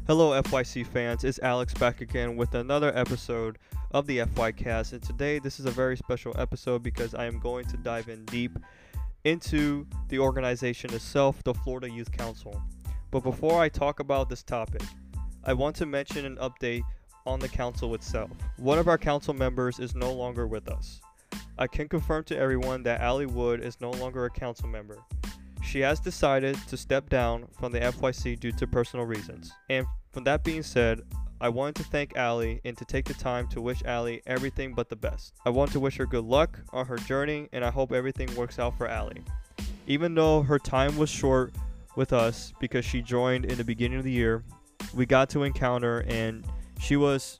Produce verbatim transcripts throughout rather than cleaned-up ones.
Hello, F Y C fans. It's Alex back again with another episode of the F Y Cast. And today, this is a very special episode because I am going to dive in deep into the organization itself, the Florida Youth Council. But before I talk about this topic, I want to mention an update on the council itself. One of our council members is no longer with us. I can confirm to everyone that Allie Wood is no longer a council member. She has decided to step down from the F Y C due to personal reasons. And from that being said, I wanted to thank Allie and to take the time to wish Allie everything but the best. I want to wish her good luck on her journey, and I hope everything works out for Allie. Even though her time was short with us because she joined in the beginning of the year, we got to encounter, and she was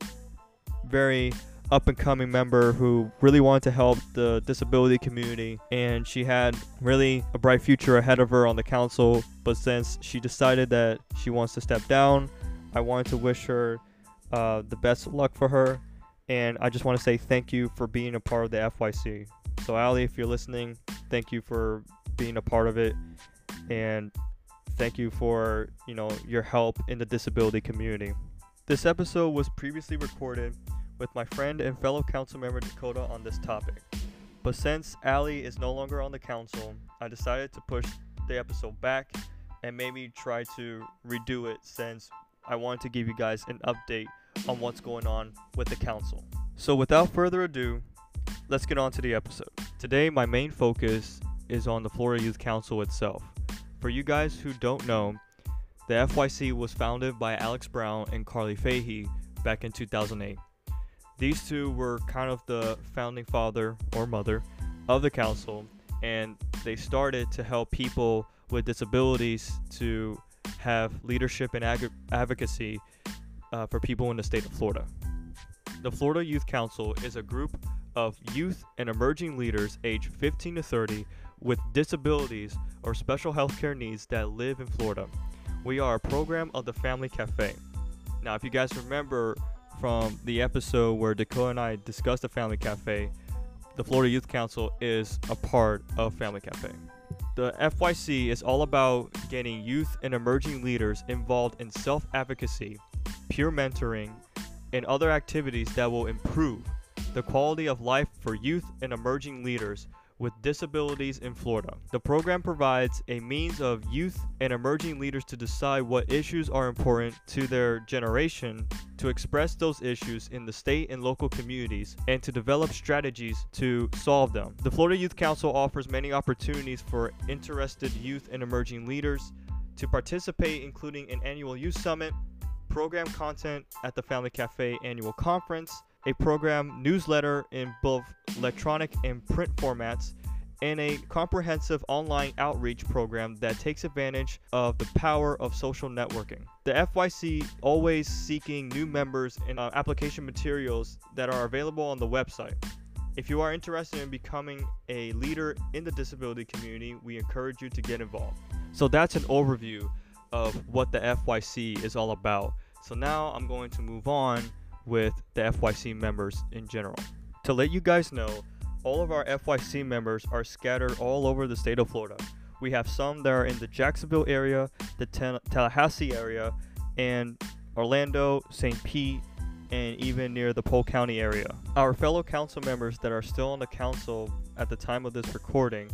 very up and coming member who really wanted to help the disability community, and she had really a bright future ahead of her on the council. But since she decided that she wants to step down, I wanted to wish her uh, the best of luck for her, and I just want to say thank you for being a part of the F Y C. So Allie, if you're listening, thank you for being a part of it, and thank you for you know your help in the disability community. This episode was previously recorded with my friend and fellow council member Dakota on this topic. But since Allie is no longer on the council, I decided to push the episode back and maybe try to redo it, since I wanted to give you guys an update on what's going on with the council. So without further ado, let's get on to the episode. Today, my main focus is on the Florida Youth Council itself. For you guys who don't know, the F Y C was founded by Alex Brown and Carly Fahey back in two thousand eight. These two were kind of the founding father or mother of the council, and they started to help people with disabilities to have leadership and ag- advocacy uh, for people in the state of Florida. The Florida Youth Council is a group of youth and emerging leaders aged fifteen to thirty with disabilities or special healthcare needs that live in Florida. We are a program of the Family Cafe. Now, if you guys remember from the episode where Dakota and I discussed the Family Cafe, the Florida Youth Council is a part of Family Cafe. The F Y C is all about getting youth and emerging leaders involved in self-advocacy, peer mentoring, and other activities that will improve the quality of life for youth and emerging leaders with disabilities in Florida. The program provides a means of youth and emerging leaders to decide what issues are important to their generation, to express those issues in the state and local communities, and to develop strategies to solve them. The Florida Youth Council offers many opportunities for interested youth and emerging leaders to participate, including an annual youth summit, program content at the Family Cafe annual conference, a program newsletter in both electronic and print formats, and a comprehensive online outreach program that takes advantage of the power of social networking. The F Y C always seeking new members and uh, application materials that are available on the website. If you are interested in becoming a leader in the disability community, we encourage you to get involved. So that's an overview of what the F Y C is all about. So now I'm going to move on with the F Y C members in general. To let you guys know, all of our F Y C members are scattered all over the state of Florida. We have some that are in the Jacksonville area, the Ten- Tallahassee area, and Orlando, Saint Pete, and even near the Polk County area. Our fellow council members that are still on the council at the time of this recording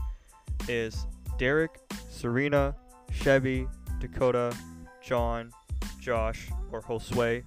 is Derek, Serena, Chevy, Dakota, John, Josh, or Josue,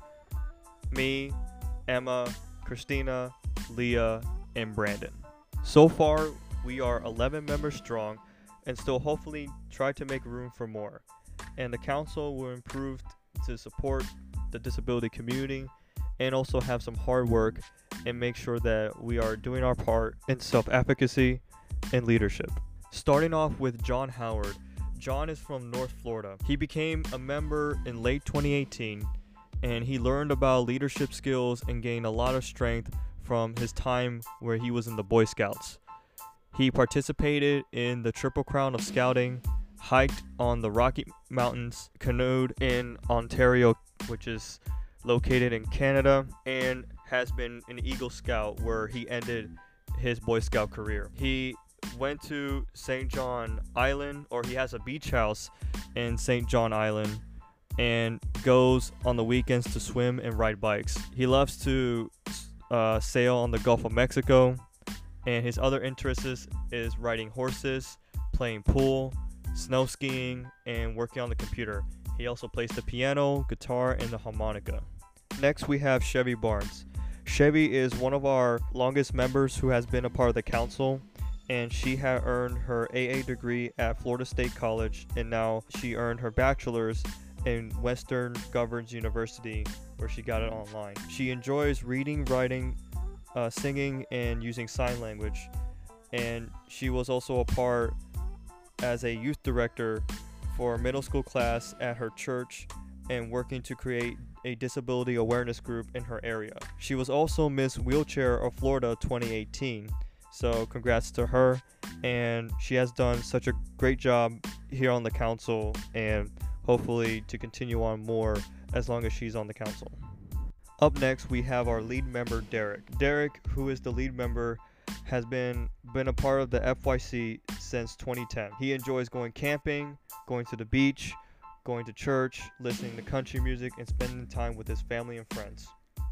me, Emma, Christina, Leah, and Brandon. So far, we are eleven members strong and still hopefully try to make room for more. And the council will improve to support the disability community and also have some hard work and make sure that we are doing our part in self-advocacy and leadership. Starting off with John Howard. John is from North Florida. He became a member in late twenty eighteen, and he learned about leadership skills and gained a lot of strength from his time where he was in the Boy Scouts. He participated in the Triple Crown of Scouting, hiked on the Rocky Mountains, canoed in Ontario, which is located in Canada, and has been an Eagle Scout where he ended his Boy Scout career. He went to Saint John Island, or he has a beach house in Saint John Island, and goes on the weekends to swim and ride bikes. He loves to uh, sail on the Gulf of Mexico, and his other interests is, is riding horses, playing pool, snow skiing, and working on the computer. He also plays the piano, guitar, and the harmonica. Next, we have Chevy Barnes. Chevy is one of our longest members who has been a part of the council, and she had earned her A A degree at Florida State College, and now she earned her bachelor's in Western Governors University, where she got it online. She enjoys reading, writing, uh, singing, and using sign language, and she was also a part as a youth director for a middle school class at her church and working to create a disability awareness group in her area. She was also Miss Wheelchair of Florida twenty eighteen, so congrats to her, and she has done such a great job here on the council, and hopefully to continue on more as long as she's on the council. Up next, we have our lead member, Derek. Derek, who is the lead member, has been been a part of the F Y C since twenty ten. He enjoys going camping, going to the beach, going to church, listening to country music, and spending time with his family and friends.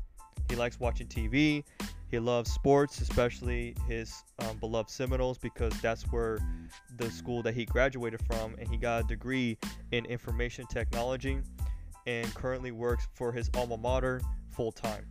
He likes watching T V. He loves sports, especially his um, beloved Seminoles, because that's where the school that he graduated from, and he got a degree in information technology and currently works for his alma mater full-time.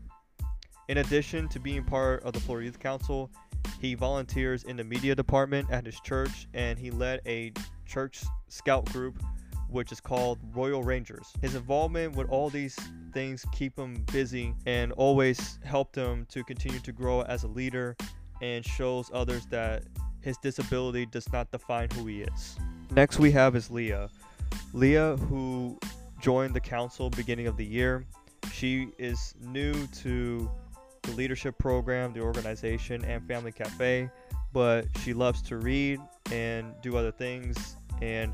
In addition to being part of the Florida Youth Council, he volunteers in the media department at his church, and he led a church scout group which is called Royal Rangers. His involvement with all these things keep him busy and always helped him to continue to grow as a leader, and shows others that his disability does not define who he is. Next we have is Leah. Leah, who joined the council beginning of the year. She is new to the leadership program, the organization, and Family Cafe, but she loves to read and do other things, and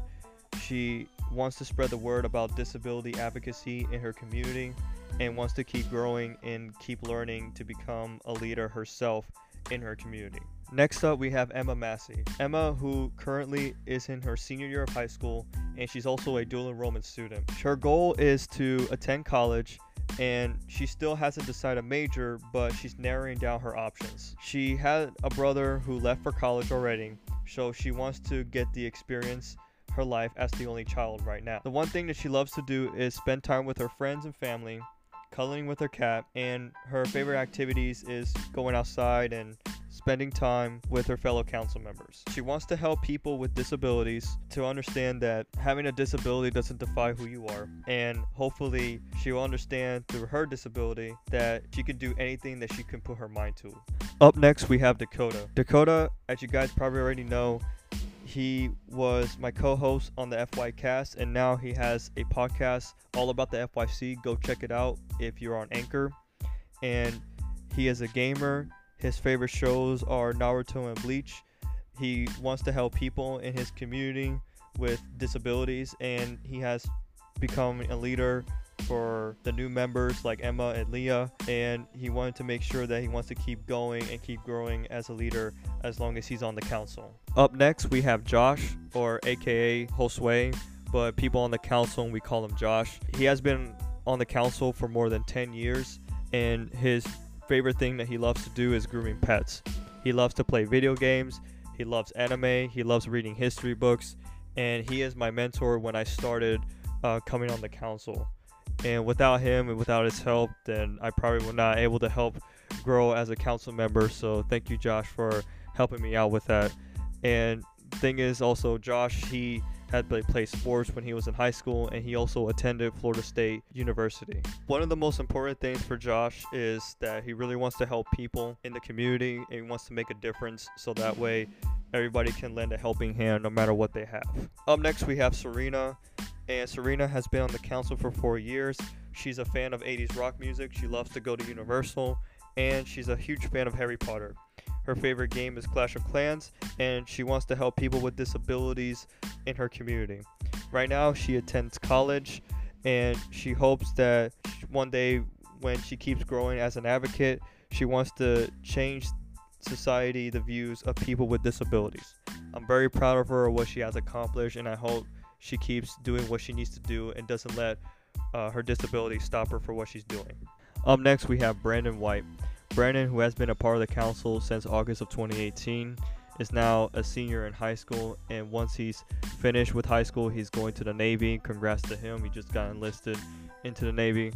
she wants to spread the word about disability advocacy in her community and wants to keep growing and keep learning to become a leader herself in her community. Next up, we have Emma Massey. Emma, who currently is in her senior year of high school, and she's also a dual enrollment student. Her goal is to attend college, and she still hasn't decided a major, but she's narrowing down her options. She had a brother who left for college already, so she wants to get the experience her life as the only child right now. The one thing that she loves to do is spend time with her friends and family, cuddling with her cat, and her favorite activities is going outside and spending time with her fellow council members. She wants to help people with disabilities to understand that having a disability doesn't define who you are, and hopefully she will understand through her disability that she can do anything that she can put her mind to. Up next, we have Dakota. Dakota, as you guys probably already know, he was my co-host on the F Y Cast, and now he has a podcast all about the F Y C. Go check it out if you're on Anchor. And he is a gamer. His favorite shows are Naruto and Bleach. He wants to help people in his community with disabilities, and he has become a leader for the new members like Emma and Leah, and he wanted to make sure that he wants to keep going and keep growing as a leader as long as he's on the council. Up next, we have Josh, or aka Josue, but people on the council, we call him Josh. He has been on the council for more than ten years, and his favorite thing that he loves to do is grooming pets. He loves to play video games, he loves anime, he loves reading history books, and he is my mentor when I started uh, coming on the council. And without him and without his help, then I probably would not able to help grow as a council member. So thank you, Josh, for helping me out with that. And thing is also, Josh, he had played play sports when he was in high school, and he also attended Florida State University. One of the most important things for Josh is that he really wants to help people in the community, and he wants to make a difference, so that way everybody can lend a helping hand no matter what they have. Up next, we have Serena. And Serena has been on the council for four years. She's a fan of eighties rock music. She loves to go to Universal, and she's a huge fan of Harry Potter. Her favorite game is Clash of Clans, and she wants to help people with disabilities in her community. Right now, she attends college, and she hopes that one day when she keeps growing as an advocate, she wants to change society, the views of people with disabilities. I'm very proud of her, what she has accomplished, and I hope she keeps doing what she needs to do and doesn't let uh, her disability stop her for what she's doing. Up next, we have Brandon White. Brandon, who has been a part of the council since August of twenty eighteen, is now a senior in high school, and once he's finished with high school, he's going to the Navy. Congrats to him. He just got enlisted into the Navy.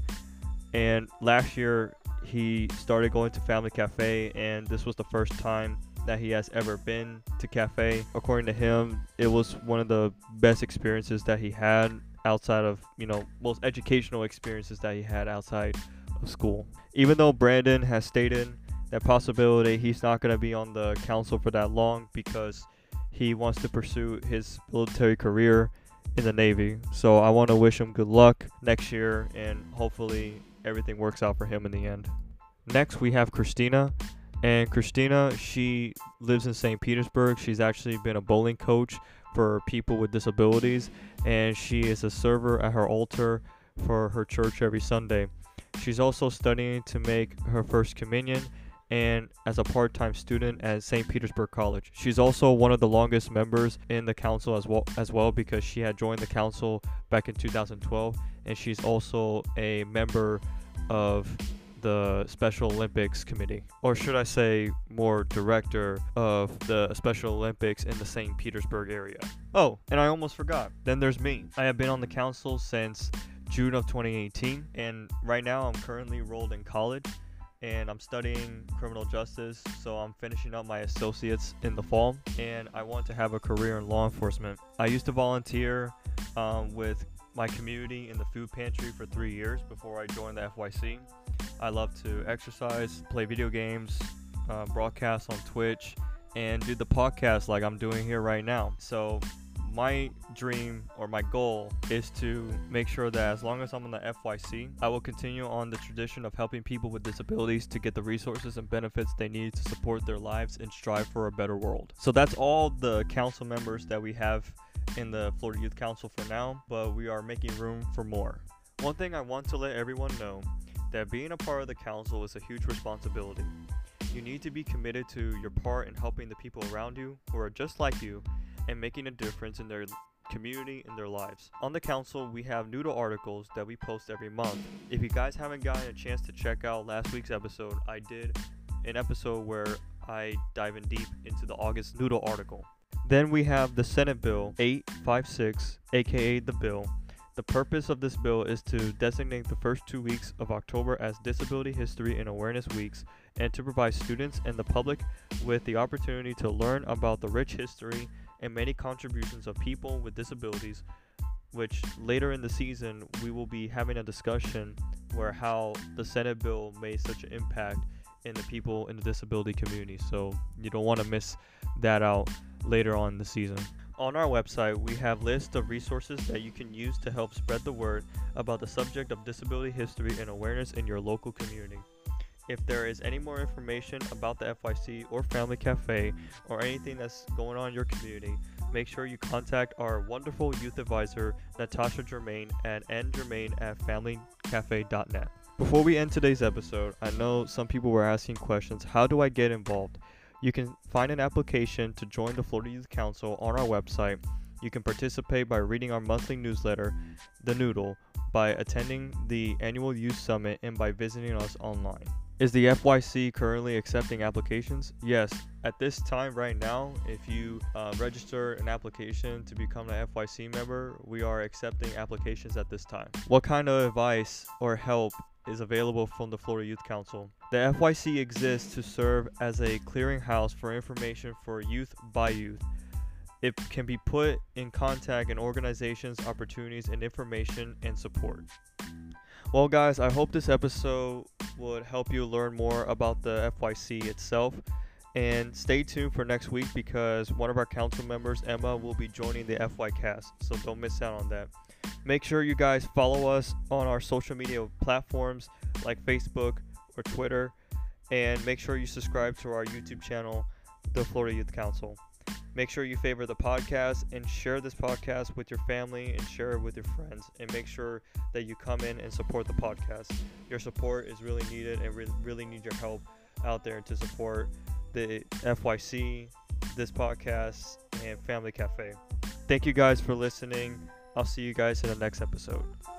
And last year, he started going to Family Cafe, and this was the first time that he has ever been to cafe. According to him, it was one of the best experiences that he had outside of, you know, most educational experiences that he had outside of school. Even though Brandon has stated that possibility he's not going to be on the council for that long because he wants to pursue his military career in the Navy. So I want to wish him good luck next year, and hopefully everything works out for him in the end. Next, we have Christina. And Christina, she lives in Saint Petersburg. She's actually been a bowling coach for people with disabilities, and she is a server at her altar for her church every Sunday. She's also studying to make her first communion, and as a part-time student at Saint Petersburg College. She's also one of the longest members in the council as well, as well because she had joined the council back in two thousand twelve, and she's also a member of the Special Olympics Committee, or should I say more director of the Special Olympics in the Saint Petersburg area. Oh, and I almost forgot. Then there's me. I have been on the council since June of twenty eighteen, and right now I'm currently enrolled in college, and I'm studying criminal justice, so I'm finishing up my associates in the fall, and I want to have a career in law enforcement. I used to volunteer um, with my community in the food pantry for three years before I joined the F Y C. I love to exercise, play video games, uh, broadcast on Twitch, and do the podcast like I'm doing here right now. So my dream or my goal is to make sure that as long as I'm in the F Y C, I will continue on the tradition of helping people with disabilities to get the resources and benefits they need to support their lives and strive for a better world. So that's all the council members that we have in the Florida Youth Council for now, but we are making room for more. One thing I want to let everyone know, that being a part of the council is a huge responsibility. You need to be committed to your part in helping the people around you who are just like you and making a difference in their community and their lives. On the council, we have noodle articles that we post every month. If you guys haven't gotten a chance to check out last week's episode, I did an episode where I dive in deep into the August noodle article. Then we have the Senate Bill eight fifty-six, aka the bill. The purpose of this bill is to designate the first two weeks of October as Disability History and Awareness Weeks, and to provide students and the public with the opportunity to learn about the rich history and many contributions of people with disabilities, which later in the season we will be having a discussion where how the Senate bill made such an impact in the people in the disability community. So you don't want to miss that out later on in the season. On our website, we have lists of resources that you can use to help spread the word about the subject of disability history and awareness in your local community. If there is any more information about the F Y C or Family Cafe or anything that's going on in your community, make sure you contact our wonderful youth advisor, Natasha Germain, at n germain at family cafe dot net. Before we end today's episode, I know some people were asking questions, how do I get involved? You can find an application to join the Florida Youth Council on our website. You can participate by reading our monthly newsletter, The Noodle, by attending the annual Youth Summit, and by visiting us online. Is the F Y C currently accepting applications? Yes. At this time right now, if you uh, register an application to become an F Y C member, we are accepting applications at this time. What kind of advice or help is available from the Florida Youth Council? The F Y C exists to serve as a clearinghouse for information for youth by youth. It can be put in contact in organizations, opportunities, and information and support. Well guys, I hope this episode would help you learn more about the F Y C itself, and stay tuned for next week because one of our council members, Emma, will be joining the F Y cast, so don't miss out on that. Make sure you guys follow us on our social media platforms like Facebook or Twitter, and make sure you subscribe to our YouTube channel, the Florida Youth Council. Make sure you favor the podcast and share this podcast with your family and share it with your friends, and make sure that you come in and support the podcast. Your support is really needed, and we really need your help out there to support the F Y C, this podcast, and Family Cafe. Thank you guys for listening. I'll see you guys in the next episode.